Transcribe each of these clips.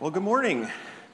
Well, good morning. I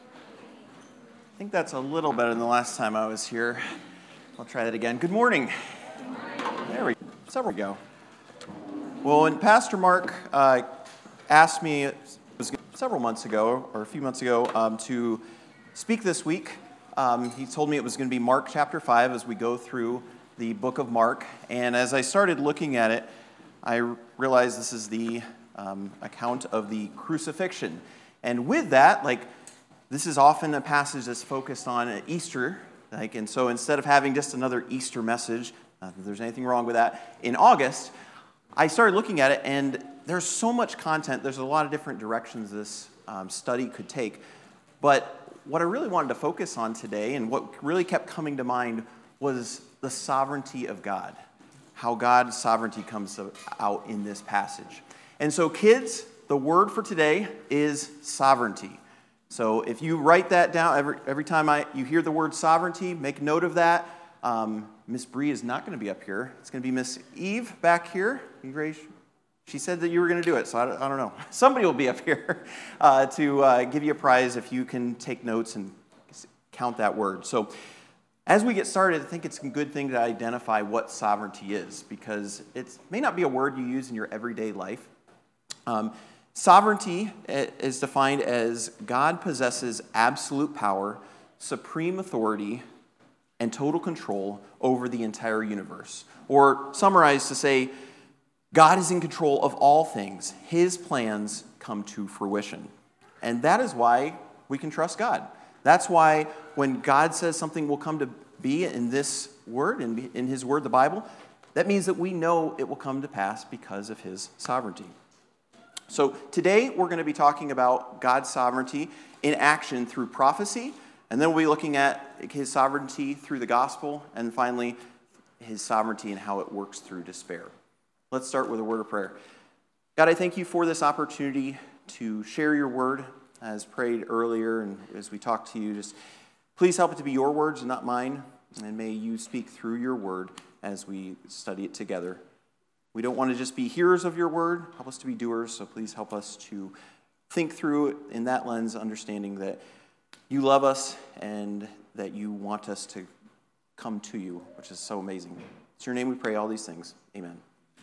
think that's a little better than the last time I was here. I'll try that again. Good morning. Good morning. There we go. Several go. Well, when Pastor Mark asked me, it was several months ago, or a few months ago, to speak this week, he told me it was going to be Mark chapter 5 as we go through the book of Mark. And as I started looking at it, I realized this is the account of the crucifixion. And with that, this is often a passage that's focused on Easter, and so instead of having just another Easter message, not that there's anything wrong with that, in August, I started looking at it, and there's so much content, there's a lot of different directions this study could take, but what I really wanted to focus on today, and what really kept coming to mind, was the sovereignty of God, how God's sovereignty comes out in this passage. And so kids, the word for today is sovereignty. So if you write that down, every time you hear the word sovereignty, make note of that. Miss Bree is not going to be up here. It's going to be Miss Eve back here. She said that you were going to do it, so I don't know. Somebody will be up here to give you a prize if you can take notes and count that word. So as we get started, I think it's a good thing to identify what sovereignty is, because it may not be a word you use in your everyday life. Sovereignty is defined as God possesses absolute power, supreme authority, and total control over the entire universe. Or summarized to say, God is in control of all things. His plans come to fruition. And that is why we can trust God. That's why when God says something will come to be in this word, in His word, the Bible, that means that we know it will come to pass because of His sovereignty. So today we're going to be talking about God's sovereignty in action through prophecy, and then we'll be looking at His sovereignty through the gospel, and finally His sovereignty and how it works through despair. Let's start with a word of prayer. God, I thank you for this opportunity to share your word, as prayed earlier, and as we talked to you, just please help it to be your words and not mine, and may you speak through your word as we study it together. We don't want to just be hearers of your word. Help us to be doers, so please help us to think through it in that lens, understanding that you love us and that you want us to come to you, which is so amazing. It's your name we pray all these things. Amen.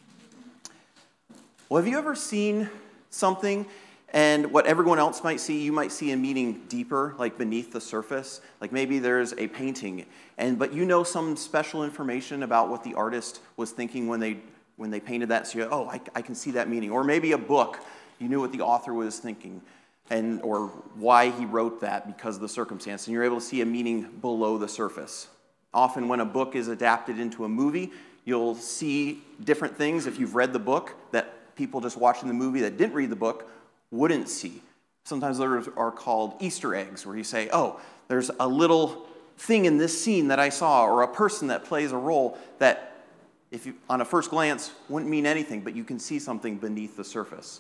Well, have you ever seen something and what everyone else might see, you might see a meaning deeper, like beneath the surface? Like maybe there's a painting, but you know some special information about what the artist was thinking when they painted that, so you're, I can see that meaning. Or maybe a book, you knew what the author was thinking, or why he wrote that because of the circumstance, and you're able to see a meaning below the surface. Often when a book is adapted into a movie, you'll see different things if you've read the book that people just watching the movie that didn't read the book wouldn't see. Sometimes those are called Easter eggs, where you say, there's a little thing in this scene that I saw, or a person that plays a role that if you, on a first glance, wouldn't mean anything, but you can see something beneath the surface.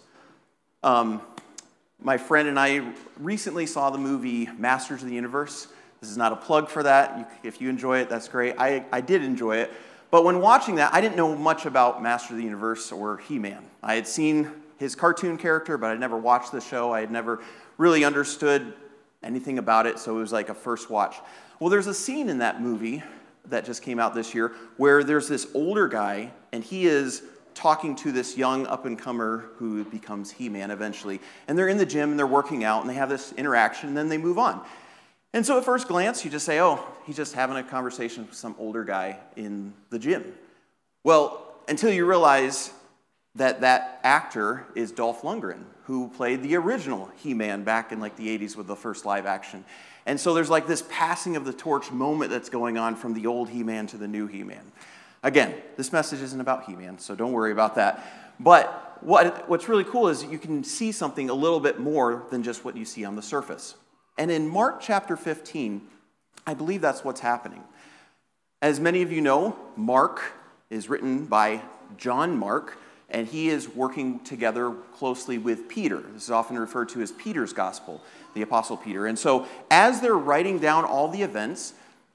My friend and I recently saw the movie Masters of the Universe. This is not a plug for that. If you enjoy it, that's great. I did enjoy it. But when watching that, I didn't know much about Masters of the Universe or He-Man. I had seen his cartoon character, but I'd never watched the show. I had never really understood anything about it, so it was like a first watch. Well, there's a scene in that movie that just came out this year, where there's this older guy, and he is talking to this young up-and-comer who becomes He-Man eventually. And they're in the gym, and they're working out, and they have this interaction, and then they move on. And so at first glance, you just say, he's just having a conversation with some older guy in the gym. Well, until you realize that actor is Dolph Lundgren, who played the original He-Man back in the 80s with the first live action. And so there's this passing of the torch moment that's going on from the old He-Man to the new He-Man. Again, this message isn't about He-Man, so don't worry about that. But what's really cool is you can see something a little bit more than just what you see on the surface. And in Mark chapter 15, I believe that's what's happening. As many of you know, Mark is written by John Mark, and he is working together closely with Peter. This is often referred to as Peter's gospel, the Apostle Peter. And so as they're writing down all the events,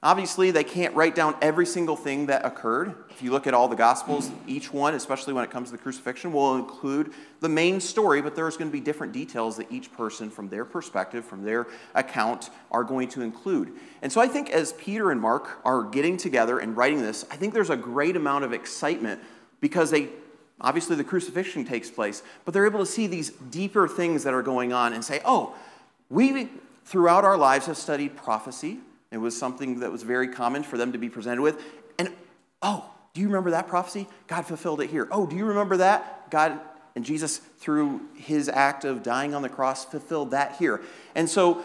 Obviously, they can't write down every single thing that occurred. If you look at all the Gospels, each one, especially when it comes to the crucifixion, will include the main story, but there's going to be different details that each person, from their perspective, from their account, are going to include. And so I think as Peter and Mark are getting together and writing this, I think there's a great amount of excitement because obviously the crucifixion takes place, but they're able to see these deeper things that are going on and say, oh, we throughout our lives have studied prophecy. It was something that was very common for them to be presented with. And, oh, do you remember that prophecy? God fulfilled it here. Oh, do you remember that? God and Jesus, through his act of dying on the cross, fulfilled that here. And so,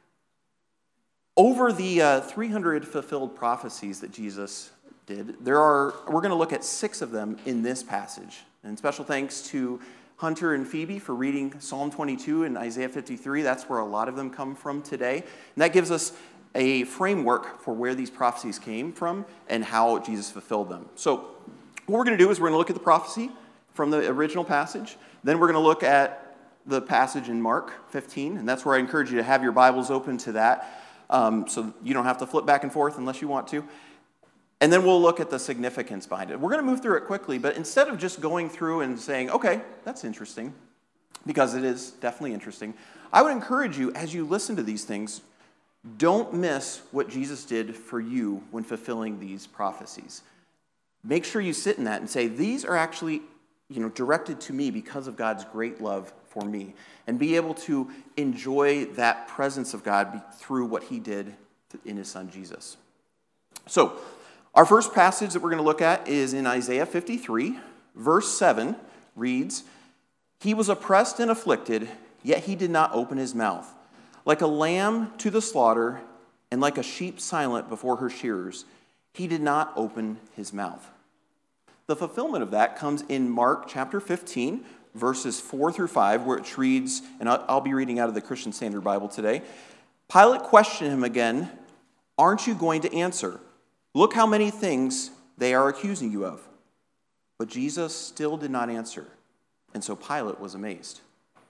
over the 300 fulfilled prophecies that Jesus did, we're going to look at 6 of them in this passage. And special thanks to Hunter and Phoebe for reading Psalm 22 and Isaiah 53. That's where a lot of them come from today. And that gives us a framework for where these prophecies came from and how Jesus fulfilled them. So what we're going to do is we're going to look at the prophecy from the original passage. Then we're going to look at the passage in Mark 15, and that's where I encourage you to have your Bibles open to that so you don't have to flip back and forth unless you want to. And then we'll look at the significance behind it. We're going to move through it quickly, but instead of just going through and saying, okay, that's interesting, because it is definitely interesting, I would encourage you, as you listen to these things, don't miss what Jesus did for you when fulfilling these prophecies. Make sure you sit in that and say, these are actually, directed to me because of God's great love for me. And be able to enjoy that presence of God through what he did in his son Jesus. So, our first passage that we're going to look at is in Isaiah 53. Verse 7 reads, "He was oppressed and afflicted, yet he did not open his mouth. Like a lamb to the slaughter, and like a sheep silent before her shearers, he did not open his mouth." The fulfillment of that comes in Mark chapter 15, verses 4 through 5, where it reads, and I'll be reading out of the Christian Standard Bible today. Pilate questioned him again, "Aren't you going to answer? Look how many things they are accusing you of." But Jesus still did not answer, and so Pilate was amazed.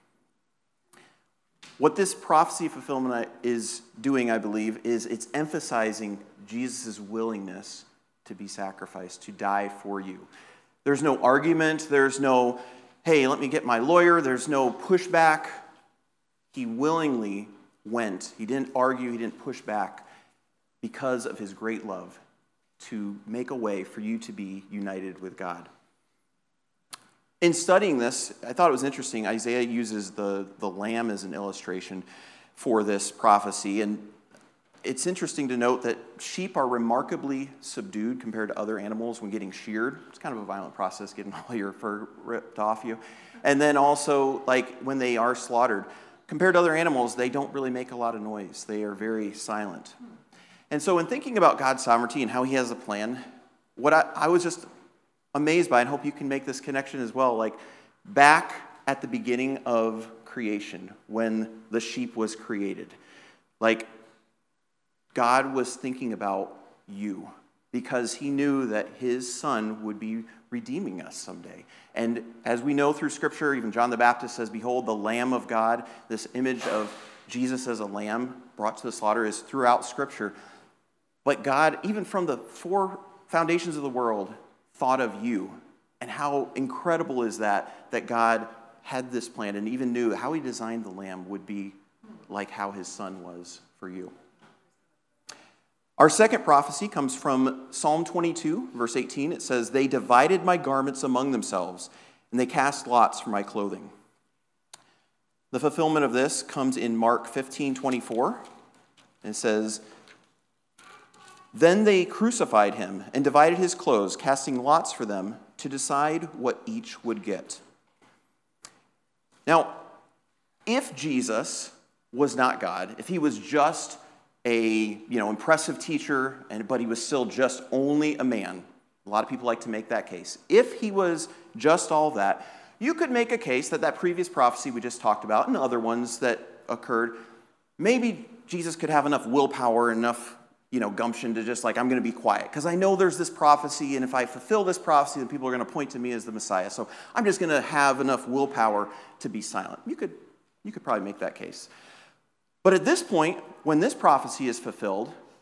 What this prophecy fulfillment is doing, I believe, is it's emphasizing Jesus' willingness to be sacrificed, to die for you. There's no argument. There's no, hey, let me get my lawyer. There's no pushback. He willingly went. He didn't argue. He didn't push back because of his great love to make a way for you to be united with God. In studying this, I thought it was interesting. Isaiah uses the lamb as an illustration for this prophecy. And it's interesting to note that sheep are remarkably subdued compared to other animals when getting sheared. It's kind of a violent process, getting all your fur ripped off you. And then also, like when they are slaughtered, compared to other animals, they don't really make a lot of noise. They are very silent. And so in thinking about God's sovereignty and how he has a plan, what I was just amazed by, and hope you can make this connection as well, like back at the beginning of creation when the sheep was created, like God was thinking about you because he knew that his son would be redeeming us someday. And as we know through Scripture, even John the Baptist says, "Behold, the Lamb of God." This image of Jesus as a lamb brought to the slaughter is throughout Scripture. But God, even from the 4 foundations of the world, thought of you. And how incredible is that God had this plan and even knew how he designed the lamb would be like how his son was for you. Our second prophecy comes from Psalm 22, verse 18. It says, "They divided my garments among themselves, and they cast lots for my clothing." The fulfillment of this comes in Mark 15:24. It says, "Then they crucified him and divided his clothes, casting lots for them to decide what each would get." Now, if Jesus was not God, if he was just a impressive teacher, but he was still just only a man, a lot of people like to make that case. If he was just all that, you could make a case that previous prophecy we just talked about and other ones that occurred, maybe Jesus could have enough willpower, enough gumption to just I'm going to be quiet because I know there's this prophecy, and if I fulfill this prophecy, then people are going to point to me as the Messiah. So I'm just going to have enough willpower to be silent. You could probably make that case. But at this point, when this prophecy is fulfilled,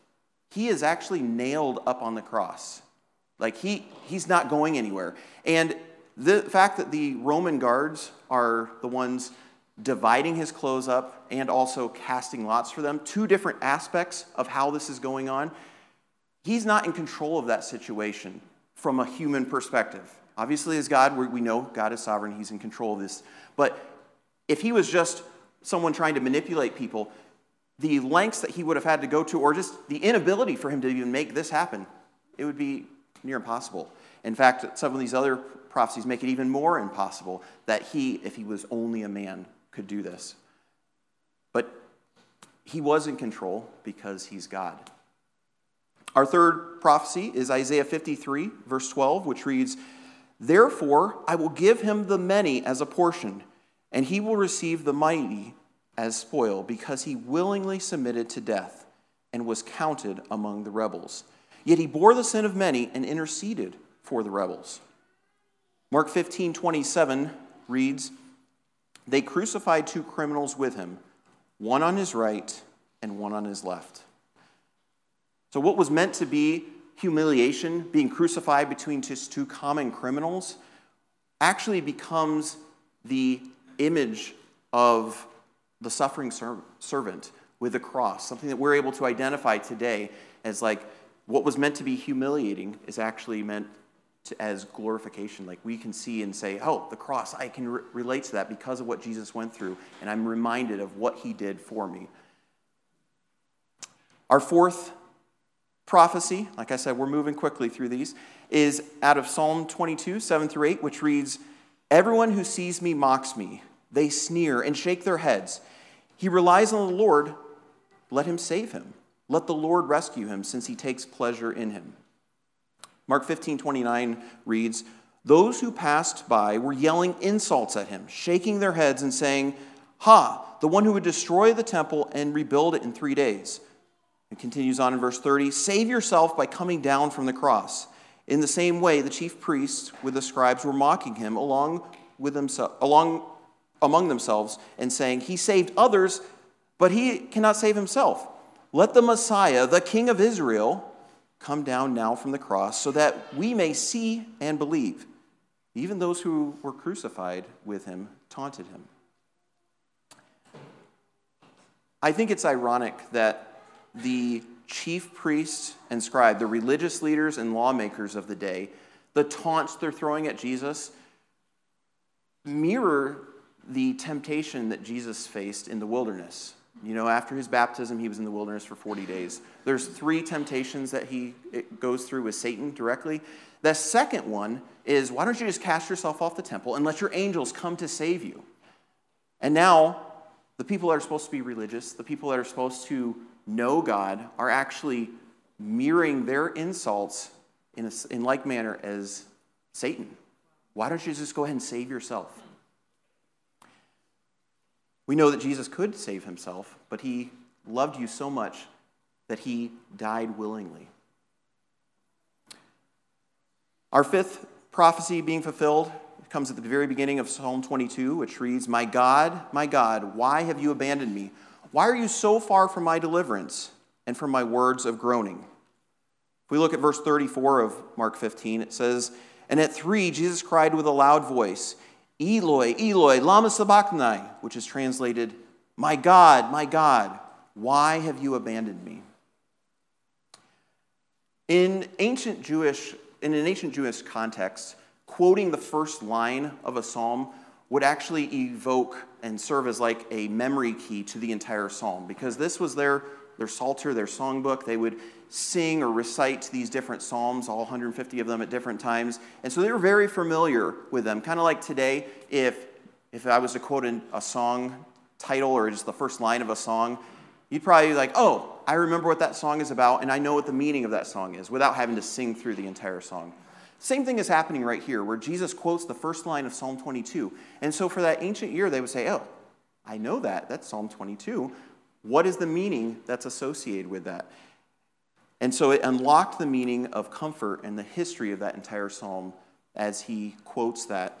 he is actually nailed up on the cross. Like he's not going anywhere. And the fact that the Roman guards are the ones dividing his clothes up and also casting lots for them, two different aspects of how this is going on, he's not in control of that situation from a human perspective. Obviously, as God, we know God is sovereign, he's in control of this. But if he was just someone trying to manipulate people, the lengths that he would have had to go to, or just the inability for him to even make this happen, it would be near impossible. In fact, some of these other prophecies make it even more impossible that he, if he was only a man, could do this. But he was in control because he's God. Our third prophecy is Isaiah 53, verse 12, which reads, "Therefore I will give him the many as a portion, and he will receive the mighty as spoil, because he willingly submitted to death and was counted among the rebels. Yet he bore the sin of many and interceded for the rebels." Mark 15:27 reads, "They crucified two criminals with him, one on his right and one on his left." So what was meant to be humiliation, being crucified between just two common criminals, actually becomes the image of the suffering servant with the cross, something that we're able to identify today as like what was meant to be humiliating is actually meant as glorification. Like we can see and say, oh, the cross, I can relate to that because of what Jesus went through, and I'm reminded of what he did for me. Our fourth prophecy, like I said, we're moving quickly through these, is out of Psalm 22, 7 through 8, which reads, "Everyone who sees me mocks me. They sneer and shake their heads. He relies on the Lord. Let him save him. Let the Lord rescue him, since he takes pleasure in him." Mark 15:29 reads, "Those who passed by were yelling insults at him, shaking their heads and saying, 'Ha, the one who would destroy the temple and rebuild it in 3 days.'" It continues on in verse 30, "Save yourself by coming down from the cross." In the same way, the chief priests with the scribes were mocking him among themselves and saying, "He saved others, but he cannot save himself. Let the Messiah, the King of Israel, come down now from the cross so that we may see and believe." Even those who were crucified with him taunted him. I think it's ironic that the chief priests and scribe, the religious leaders and lawmakers of the day, the taunts they're throwing at Jesus mirror the temptation that Jesus faced in the wilderness. You know, after his baptism, he was in the wilderness for 40 days. There's 3 temptations that he goes through with Satan directly. The second one is, why don't you just cast yourself off the temple and let your angels come to save you? And now, the people that are supposed to be religious, the people that are supposed to know God, are actually mirroring their insults in like manner as Satan. Why don't you just go ahead and save yourself? We know that Jesus could save himself, but he loved you so much that he died willingly. Our fifth prophecy being fulfilled comes at the very beginning of Psalm 22, which reads, my God, why have you abandoned me? Why are you so far from my deliverance and from my words of groaning?" If we look at verse 34 of Mark 15, it says, "And at 3, Jesus cried with a loud voice, 'Eloi, Eloi, lama sabachthani,' which is translated, my God, why have you abandoned me?" In an ancient Jewish context, quoting the first line of a psalm would actually evoke and serve as like a memory key to the entire psalm, because this was their psalter, their songbook. They would sing or recite these different psalms, all 150 of them at different times. And so they were very familiar with them. Kind of like today, if I was to quote a song title or just the first line of a song, you'd probably be like, oh, I remember what that song is about, and I know what the meaning of that song is, without having to sing through the entire song. Same thing is happening right here, where Jesus quotes the first line of Psalm 22. And so for that ancient year, they would say, oh, I know that. That's Psalm 22. What is the meaning that's associated with that? And so it unlocked the meaning of comfort and the history of that entire psalm as he quotes that.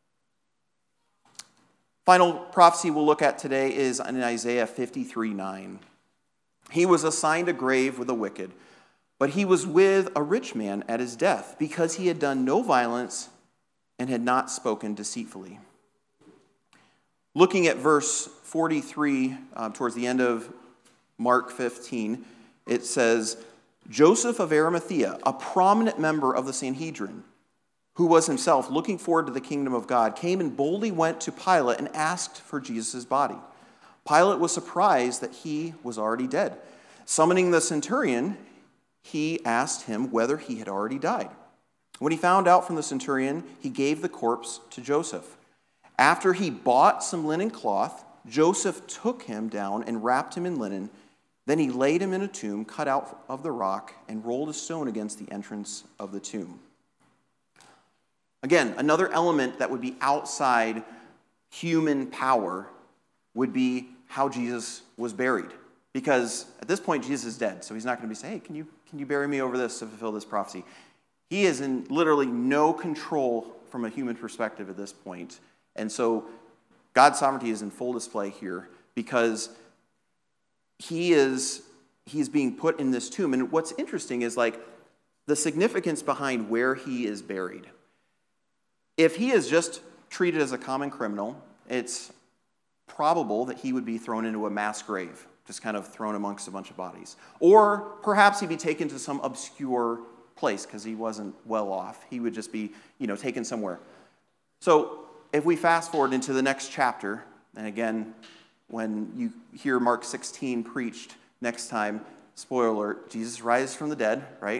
Final prophecy we'll look at today is in Isaiah 53:9. "He was assigned a grave with the wicked, But he was with a rich man at his death, because he had done no violence and had not spoken deceitfully. Looking at verse 43, towards the end of Mark 15, it says, Joseph of Arimathea, a prominent member of the Sanhedrin, who was himself looking forward to the kingdom of God, came and boldly went to Pilate and asked for Jesus' body. Pilate was surprised that he was already dead. Summoning the centurion, he asked him whether he had already died. When he found out from the centurion, he gave the corpse to Joseph. After he bought some linen cloth, Joseph took him down and wrapped him in linen. Then he laid him in a tomb cut out of the rock and rolled a stone against the entrance of the tomb. Again, another element that would be outside human power would be how Jesus was buried. Because at this point, Jesus is dead, so he's not going to be saying, hey, can you bury me over this to fulfill this prophecy? He is in literally no control from a human perspective at this point. And so God's sovereignty is in full display here because he is being put in this tomb. And what's interesting is like the significance behind where he is buried. If he is just treated as a common criminal, it's probable that he would be thrown into a mass grave, just kind of thrown amongst a bunch of bodies. Or perhaps he'd be taken to some obscure place because he wasn't well off. He would just be, taken somewhere. So if we fast forward into the next chapter, and again, when you hear Mark 16 preached next time, spoiler alert, Jesus rises from the dead, right?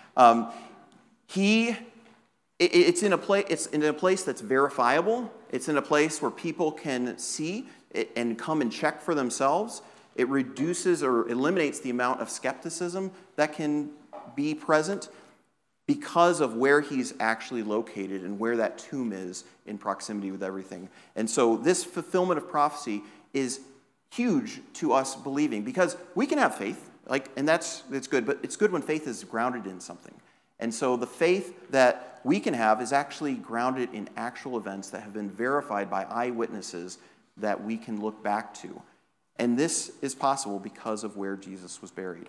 It's in a place that's verifiable. It's in a place where people can see it and come and check for themselves. It reduces or eliminates the amount of skepticism that can be present because of where he's actually located and where that tomb is in proximity with everything. And so this fulfillment of prophecy is huge to us believing because we can have faith, and it's good, but it's good when faith is grounded in something. And so the faith that we can have is actually grounded in actual events that have been verified by eyewitnesses that we can look back to. And this is possible because of where Jesus was buried.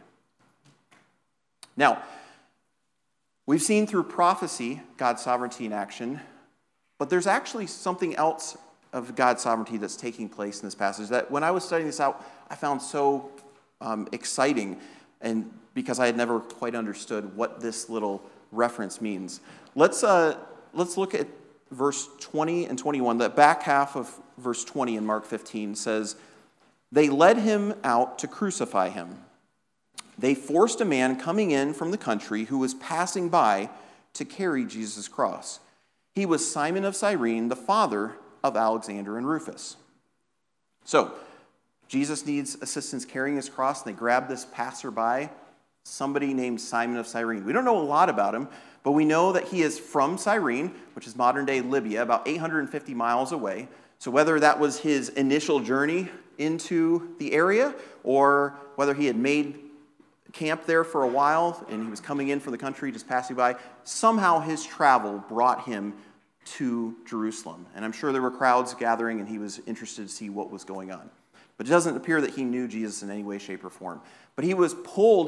Now, we've seen through prophecy God's sovereignty in action, but there's actually something else of God's sovereignty that's taking place in this passage that when I was studying this out, I found so exciting, and because I had never quite understood what this little reference means. Let's look at verse 20 and 21. The back half of verse 20 in Mark 15 says, "They led him out to crucify him. They forced a man coming in from the country who was passing by to carry Jesus' cross. He was Simon of Cyrene, the father of Alexander and Rufus." So, Jesus needs assistance carrying his cross, and they grab this passerby, somebody named Simon of Cyrene. We don't know a lot about him, but we know that he is from Cyrene, which is modern-day Libya, about 850 miles away. So whether that was his initial journey into the area, or whether he had made camp there for a while, and he was coming in from the country, just passing by, somehow his travel brought him to Jerusalem. And I'm sure there were crowds gathering, and he was interested to see what was going on. But it doesn't appear that he knew Jesus in any way, shape, or form. But he was pulled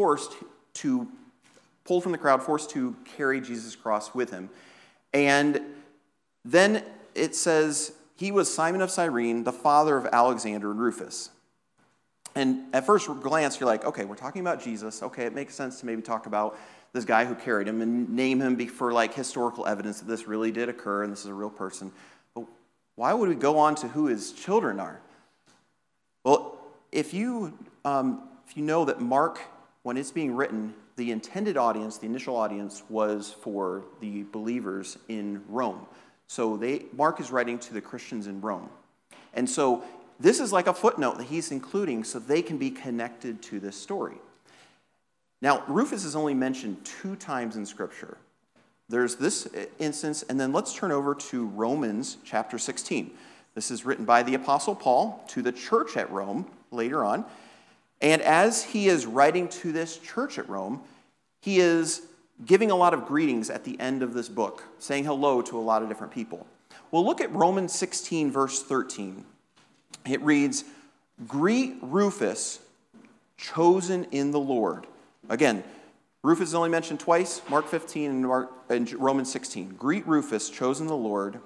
from the crowd, forced to carry Jesus' cross with him. And then it says, he was Simon of Cyrene, the father of Alexander and Rufus. And at first glance, you're like, okay, we're talking about Jesus. Okay, it makes sense to maybe talk about this guy who carried him and name him for historical evidence that this really did occur and this is a real person. But why would we go on to who his children are? Well, if you know that Mark, when it's being written, the intended audience, the initial audience, was for the believers in Rome. So Mark is writing to the Christians in Rome. And so this is like a footnote that he's including so they can be connected to this story. Now, Rufus is only mentioned 2 times in Scripture. There's this instance, and then let's turn over to Romans chapter 16. This is written by the Apostle Paul to the church at Rome later on. And as he is writing to this church at Rome, he is giving a lot of greetings at the end of this book, saying hello to a lot of different people. Well, look at Romans 16, verse 13. It reads, "Greet Rufus, chosen in the Lord." Again, Rufus is only mentioned twice, Mark 15 and Romans 16. Greet Rufus, chosen the Lord,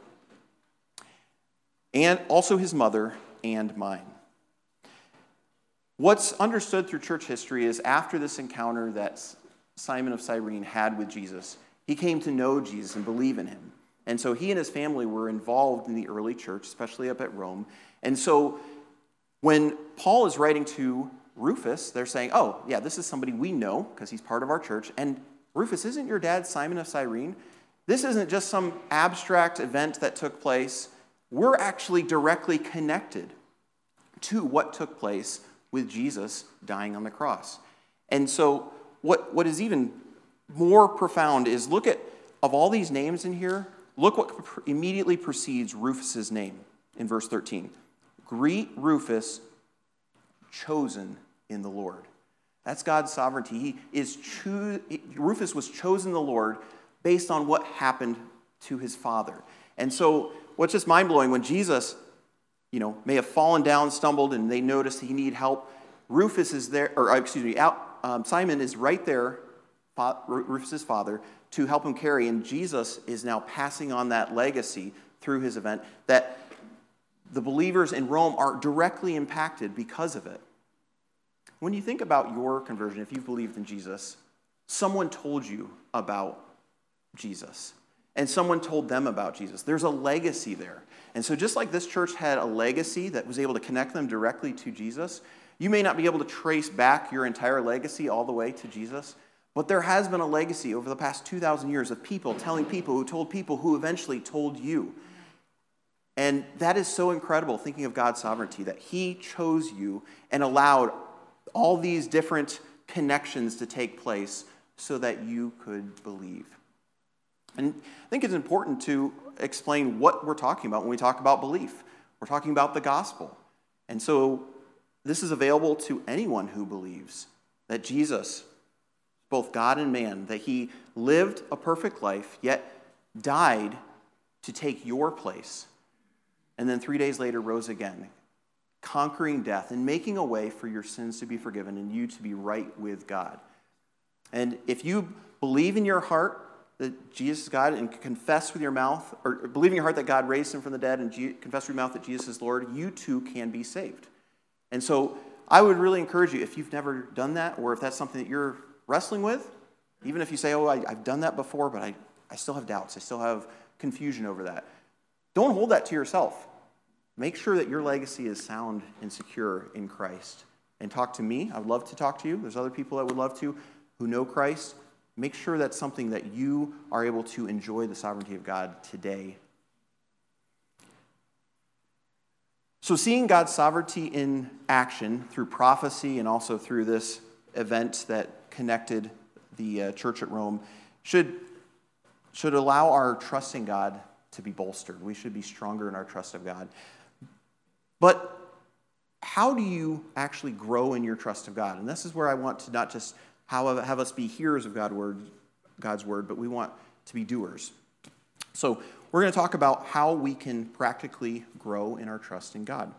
and also his mother and mine. What's understood through church history is after this encounter that Simon of Cyrene had with Jesus, he came to know Jesus and believe in him. And so he and his family were involved in the early church, especially up at Rome. And so when Paul is writing to Rufus, they're saying, oh, yeah, this is somebody we know because he's part of our church. And Rufus, isn't your dad Simon of Cyrene? This isn't just some abstract event that took place. We're actually directly connected to what took place with Jesus dying on the cross. And so what is even more profound is look at, of all these names in here, look what immediately precedes Rufus's name in verse 13. Greet Rufus, chosen in the Lord. That's God's sovereignty. Rufus was chosen in the Lord based on what happened to his father. And so what's just mind-blowing, when Jesus, may have fallen down, stumbled, and they noticed he needed help, Rufus is there, Simon is right there, Rufus's father, to help him carry, and Jesus is now passing on that legacy through his event, that the believers in Rome are directly impacted because of it. When you think about your conversion, if you've believed in Jesus, someone told you about Jesus, and someone told them about Jesus. There's a legacy there. And so just like this church had a legacy that was able to connect them directly to Jesus, you may not be able to trace back your entire legacy all the way to Jesus, but there has been a legacy over the past 2,000 years of people telling people who told people who eventually told you. And that is so incredible, thinking of God's sovereignty, that he chose you and allowed all these different connections to take place so that you could believe. And I think it's important to explain what we're talking about when we talk about belief. We're talking about the gospel. And so this is available to anyone who believes that Jesus, both God and man, that he lived a perfect life, yet died to take your place, and then 3 days later rose again, conquering death and making a way for your sins to be forgiven and you to be right with God. And if you believe in your heart that Jesus is God and confess with your mouth, or believe in your heart that God raised him from the dead and confess with your mouth that Jesus is Lord, you too can be saved. And so I would really encourage you, if you've never done that, or if that's something that you're wrestling with, even if you say, I've done that before, but I still have doubts, I still have confusion over that. Don't hold that to yourself. Make sure that your legacy is sound and secure in Christ. And talk to me. I would love to talk to you. There's other people that would love to who know Christ. Make sure that's something that you are able to enjoy the sovereignty of God today. So seeing God's sovereignty in action through prophecy and also through this event that connected the church at Rome should allow our trust in God to be bolstered. We should be stronger in our trust of God. But how do you actually grow in your trust of God? And this is where I want to not just have us be hearers of God's word, but we want to be doers. So we're going to talk about how we can practically grow in our trust in God.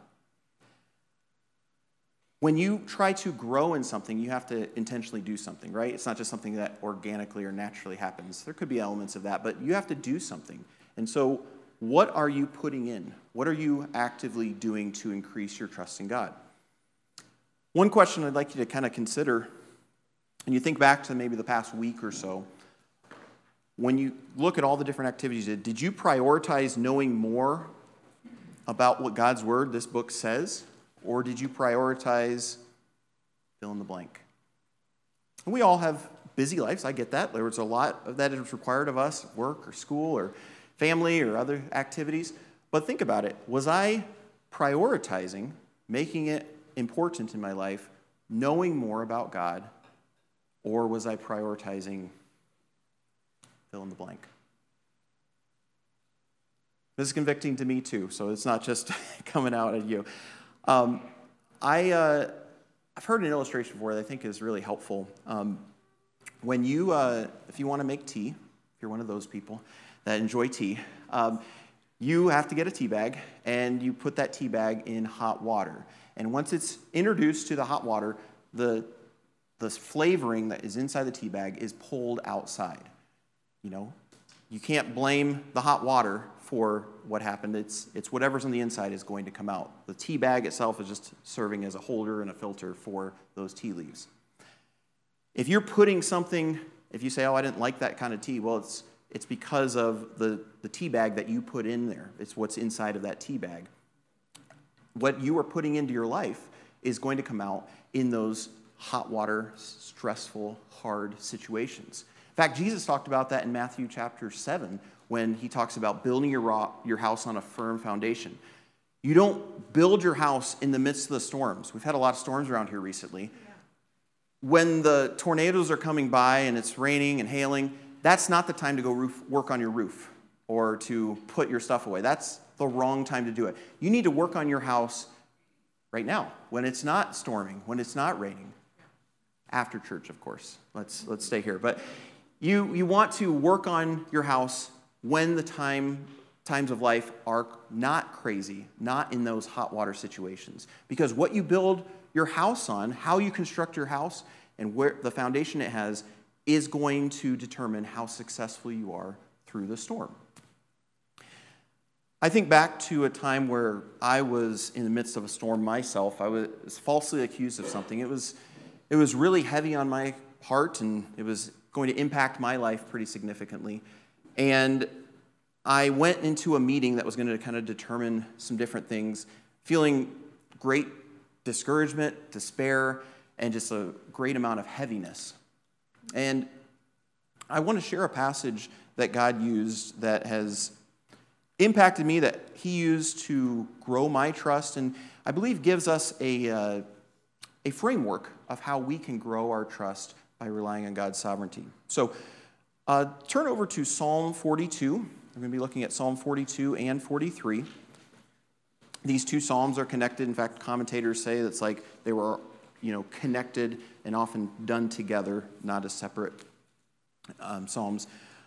When you try to grow in something, you have to intentionally do something, right? It's not just something that organically or naturally happens. There could be elements of that, but you have to do something. And so what are you putting in? What are you actively doing to increase your trust in God? One question I'd like you to kind of consider, and you think back to maybe the past week or so, when you look at all the different activities you did you prioritize knowing more about what God's word, this book, says? Or did you prioritize fill in the blank? And we all have busy lives. I get that. There's a lot that is required of us, work or school or family or other activities. But think about it. Was I prioritizing, making it important in my life, knowing more about God, or was I prioritizing fill in the blank? This is convicting to me too, so it's not just coming out at you. I've heard an illustration before that I think is really helpful. When you, if you want to make tea, if you're one of those people that enjoy tea, you have to get a tea bag, and you put that tea bag in hot water. And once it's introduced to the hot water, the the flavoring that is inside the tea bag is pulled outside. You can't blame the hot water for what happened. It's whatever's on the inside is going to come out. The tea bag itself is just serving as a holder and a filter for those tea leaves. If you're putting something, if you say, I didn't like that kind of tea, well, it's because of the tea bag that you put in there. It's what's inside of that tea bag. What you are putting into your life is going to come out in those hot water, stressful, hard situations. In fact, Jesus talked about that in Matthew chapter 7 when he talks about building your house on a firm foundation. You don't build your house in the midst of the storms. We've had a lot of storms around here recently. Yeah. When the tornadoes are coming by and it's raining and hailing, that's not the time to go work on your roof or to put your stuff away. That's the wrong time to do it. You need to work on your house right now, when it's not storming, when it's not raining. After church, of course. Let's stay here. But you want to work on your house when the times of life are not crazy, not in those hot water situations. Because what you build your house on, how you construct your house, and where the foundation it has is going to determine how successful you are through the storm. I think back to a time where I was in the midst of a storm myself. I was falsely accused of something. It was really heavy on my heart, and it was going to impact my life pretty significantly. And I went into a meeting that was going to kind of determine some different things, feeling great discouragement, despair, and just a great amount of heaviness. And I want to share a passage that God used that has impacted me, that he used to grow my trust, and I believe gives us a framework of how we can grow our trust by relying on God's sovereignty. So turn over to Psalm 42. We're going to be looking at Psalm 42 and 43. These two psalms are connected. In fact, commentators say that's like they were, connected and often done together, not as separate psalms.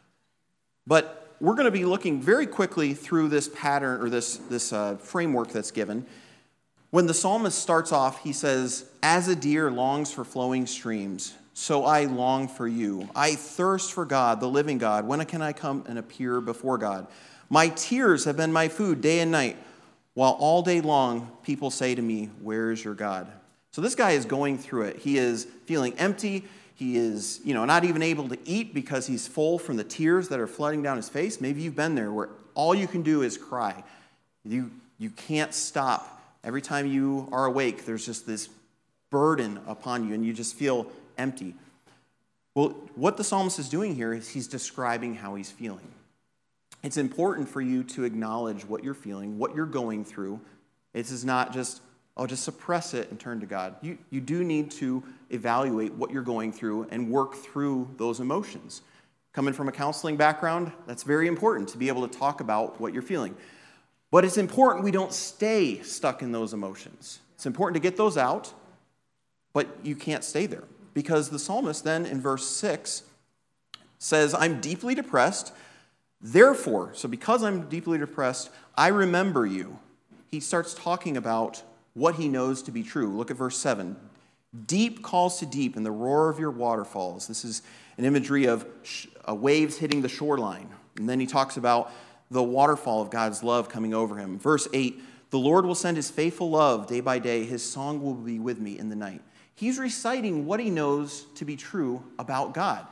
But we're going to be looking very quickly through this pattern or this framework that's given. When the psalmist starts off, he says, "As a deer longs for flowing streams, so I long for you. I thirst for God, the living God. When can I come and appear before God? My tears have been my food day and night, while all day long people say to me, 'Where is your God?'" So this guy is going through it. He is feeling empty. He is, not even able to eat because he's full from the tears that are flooding down his face. Maybe you've been there where all you can do is cry. You can't stop. Every time you are awake, there's just this burden upon you, and you just feel empty. Well, what the psalmist is doing here is he's describing how he's feeling. It's important for you to acknowledge what you're feeling, what you're going through. It is not just suppress it and turn to God. You do need to evaluate what you're going through and work through those emotions. Coming from a counseling background, that's very important to be able to talk about what you're feeling. But it's important we don't stay stuck in those emotions. It's important to get those out, but you can't stay there. Because the psalmist then in verse 6 says, "I'm deeply depressed, therefore," so because I'm deeply depressed, "I remember you." He starts talking about what he knows to be true. Look at verse 7. "Deep calls to deep in the roar of your waterfalls." This is an imagery of waves hitting the shoreline. And then he talks about the waterfall of God's love coming over him. Verse 8, "The Lord will send his faithful love day by day. His song will be with me in the night." He's reciting what he knows to be true about God.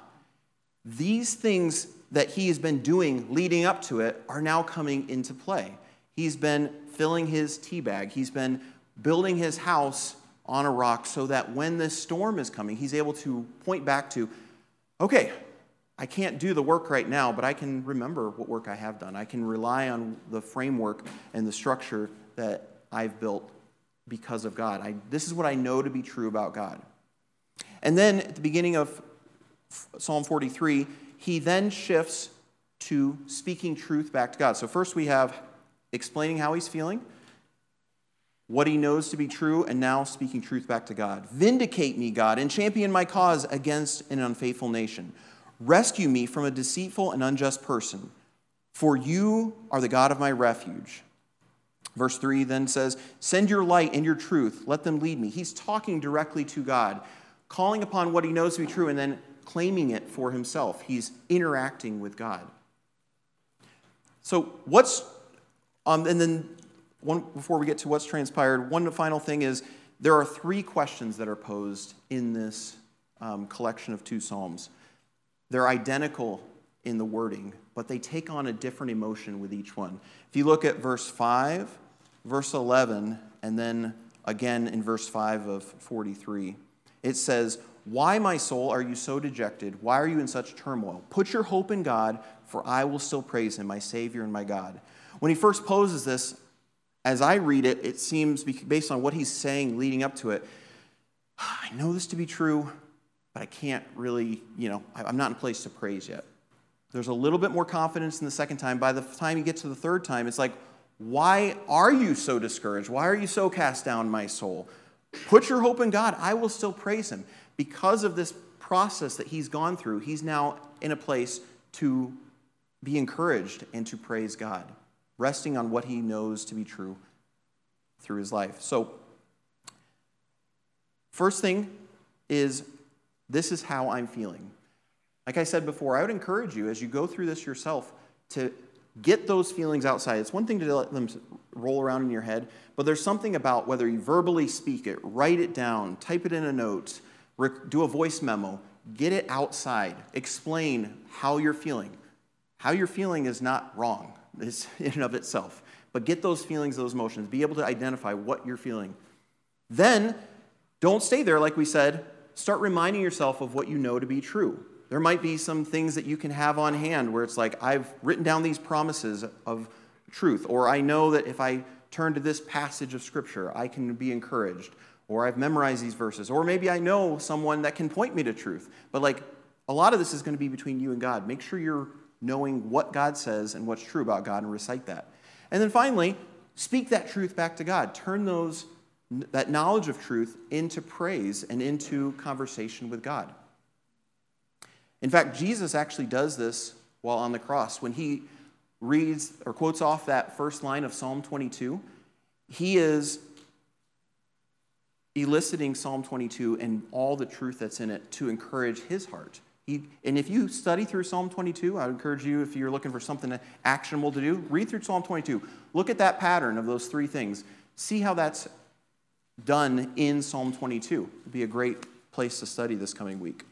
These things that he has been doing leading up to it are now coming into play. He's been filling his tea bag. He's been building his house on a rock so that when this storm is coming, he's able to point back to, okay, I can't do the work right now, but I can remember what work I have done. I can rely on the framework and the structure that I've built because of God. This is what I know to be true about God. And then at the beginning of Psalm 43, he then shifts to speaking truth back to God. So first we have explaining how he's feeling, what he knows to be true, and now speaking truth back to God. "Vindicate me, God, and champion my cause against an unfaithful nation. Rescue me from a deceitful and unjust person, for you are the God of my refuge." Verse 3 then says, "Send your light and your truth. Let them lead me." He's talking directly to God. calling upon what he knows to be true and then claiming it for himself. He's interacting with God. So and then before we get to what's transpired, one final thing is there are 3 questions that are posed in this collection of 2 Psalms. They're identical in the wording, but they take on a different emotion with each one. If you look at verse 5, verse 11, and then again in verse 5 of 43, it says, "Why, my soul, are you so dejected? Why are you in such turmoil? Put your hope in God, for I will still praise him, my Savior and my God." When he first poses this, as I read it, it seems, based on what he's saying leading up to it, I know this to be true, but I can't really, I'm not in a place to praise yet. There's a little bit more confidence in the second time. By the time you get to the third time, it's like, why are you so discouraged? Why are you so cast down, my soul? Put your hope in God. I will still praise him. Because of this process that he's gone through, he's now in a place to be encouraged and to praise God, resting on what he knows to be true through his life. So, first thing is, this is how I'm feeling. Like I said before, I would encourage you, as you go through this yourself, to get those feelings outside. It's one thing to let them roll around in your head, but there's something about whether you verbally speak it, write it down, type it in a note, do a voice memo, get it outside. Explain how you're feeling. How you're feeling is not wrong in and of itself, but get those feelings, those emotions. Be able to identify what you're feeling. Then, don't stay there, like we said. Start reminding yourself of what you know to be true. There might be some things that you can have on hand where it's like, I've written down these promises of truth, or I know that if I turn to this passage of Scripture, I can be encouraged, or I've memorized these verses, or maybe I know someone that can point me to truth. But a lot of this is going to be between you and God. Make sure you're knowing what God says and what's true about God and recite that. And then finally, speak that truth back to God. Turn that knowledge of truth into praise and into conversation with God. In fact, Jesus actually does this while on the cross. When he reads or quotes off that first line of Psalm 22, he is eliciting Psalm 22 and all the truth that's in it to encourage his heart. And if you study through Psalm 22, I would encourage you, if you're looking for something actionable to do, read through Psalm 22. Look at that pattern of those 3 things. See how that's done in Psalm 22. It'd be a great place to study this coming week.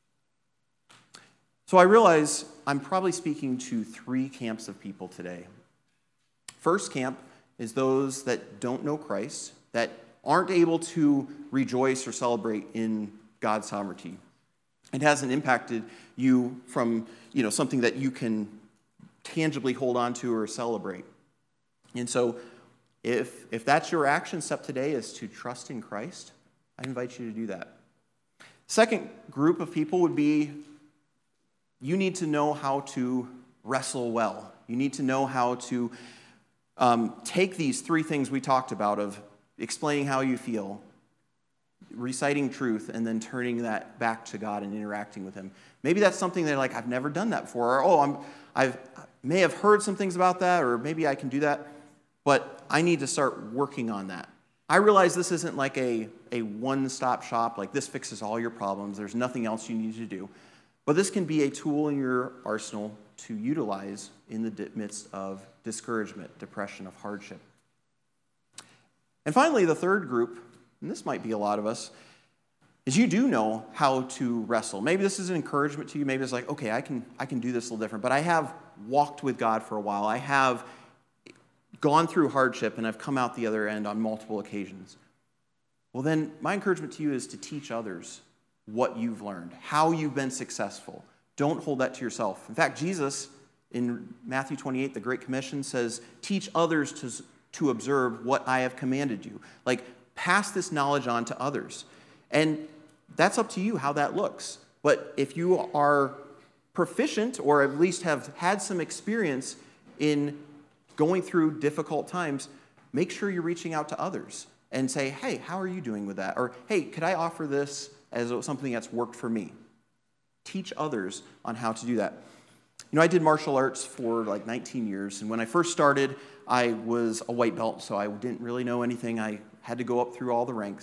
So I realize I'm probably speaking to 3 camps of people today. First camp is those that don't know Christ, that aren't able to rejoice or celebrate in God's sovereignty. It hasn't impacted you from, something that you can tangibly hold on to or celebrate. And so if that's your action step today is to trust in Christ, I invite you to do that. Second group of people would be, you need to know how to wrestle well. You need to know how to take these 3 things we talked about of explaining how you feel, reciting truth, and then turning that back to God and interacting with him. Maybe that's something that I've never done that before, or I may have heard some things about that, or maybe I can do that, but I need to start working on that. I realize this isn't like a one-stop shop, like this fixes all your problems, there's nothing else you need to do. But this can be a tool in your arsenal to utilize in the midst of discouragement, depression, of hardship. And finally, the third group, and this might be a lot of us, is you do know how to wrestle. Maybe this is an encouragement to you. Maybe it's like, okay, I can do this a little different. But I have walked with God for a while. I have gone through hardship, and I've come out the other end on multiple occasions. Well, then my encouragement to you is to teach others what you've learned, how you've been successful. Don't hold that to yourself. In fact, Jesus, in Matthew 28, the Great Commission, says, teach others to observe what I have commanded you. Pass this knowledge on to others. And that's up to you how that looks. But if you are proficient, or at least have had some experience in going through difficult times, make sure you're reaching out to others and say, hey, how are you doing with that? Or, hey, could I offer this as something that's worked for me? Teach others on how to do that. I did martial arts for 19 years, and when I first started, I was a white belt, so I didn't really know anything. I had to go up through all the ranks.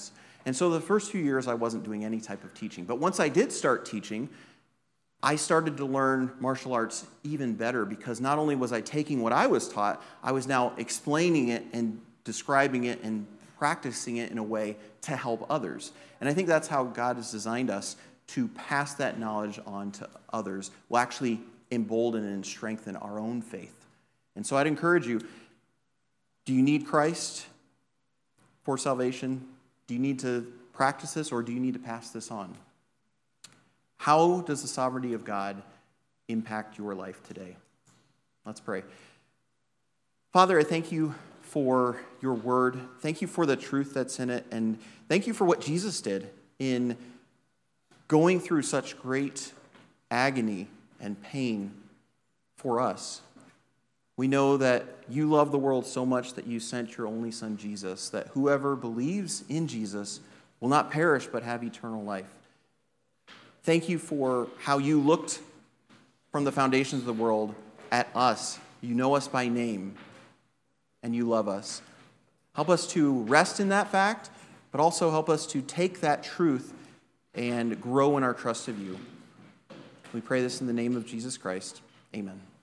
And so the first few years, I wasn't doing any type of teaching. But once I did start teaching, I started to learn martial arts even better, because not only was I taking what I was taught, I was now explaining it and describing it and practicing it in a way to help others. And I think that's how God has designed us, to pass that knowledge on to others. Will actually embolden and strengthen our own faith. And so I'd encourage you, do you need Christ for salvation? Do you need to practice this, or do you need to pass this on? How does the sovereignty of God impact your life today? Let's pray. Father, I thank you for your word. Thank you for the truth that's in it. And thank you for what Jesus did in going through such great agony and pain for us. We know that you love the world so much that you sent your only Son, Jesus, that whoever believes in Jesus will not perish but have eternal life. Thank you for how you looked from the foundations of the world at us. You know us by name, and you love us. Help us to rest in that fact, but also help us to take that truth and grow in our trust of you. We pray this in the name of Jesus Christ. Amen.